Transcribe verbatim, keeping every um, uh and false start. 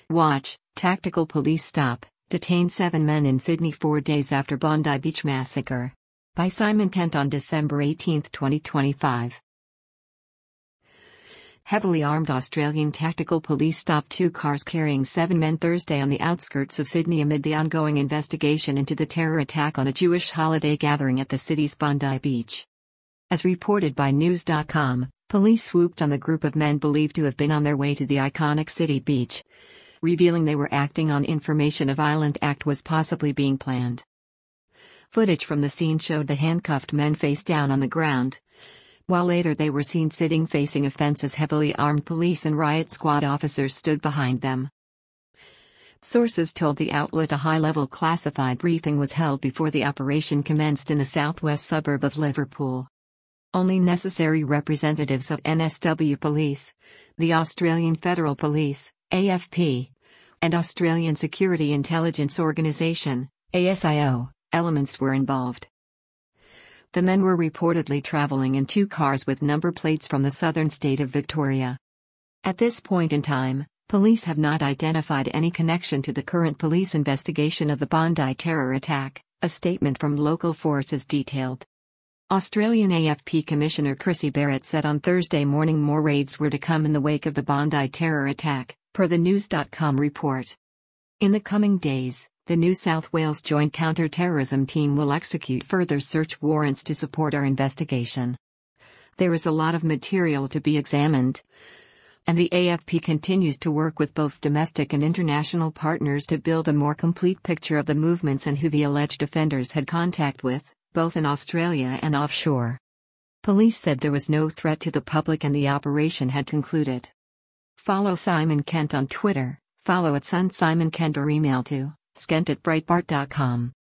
Watch, Tactical Police Stop, Detained seven men in Sydney four days after Bondi Beach Massacre. By Simon Kent on December eighteenth, twenty twenty-five. Heavily armed Australian tactical police stopped two cars carrying seven men Thursday on the outskirts of Sydney amid the ongoing investigation into the terror attack on a Jewish holiday gathering at the city's Bondi Beach. As reported by News dot com, police swooped on the group of men believed to have been on their way to the iconic city beach, revealing they were acting on information a violent act was possibly being planned. Footage from the scene showed the handcuffed men face down on the ground, while later they were seen sitting facing a fence as heavily armed police and riot squad officers stood behind them. Sources told the outlet a high-level classified briefing was held before the operation commenced in the southwest suburb of Liverpool. Only necessary representatives of N S W Police, the Australian Federal Police, A F P, and Australian Security Intelligence Organisation, A S I O, elements were involved. The men were reportedly travelling in two cars with number plates from the southern state of Victoria. At this point in time, police have not identified any connection to the current police investigation of the Bondi terror attack, a statement from local forces detailed. Australian A F P Commissioner Chrissy Barrett said on Thursday morning more raids were to come in the wake of the Bondi terror attack, per the News dot com report. In the coming days, the New South Wales Joint Counter-Terrorism Team will execute further search warrants to support our investigation. There is a lot of material to be examined, and the A F P continues to work with both domestic and international partners to build a more complete picture of the movements and who the alleged offenders had contact with, both in Australia and offshore. Police said there was no threat to the public and the operation had concluded. Follow Simon Kent on Twitter, follow at Sun Simon Kent or email to skent at breitbart dot com.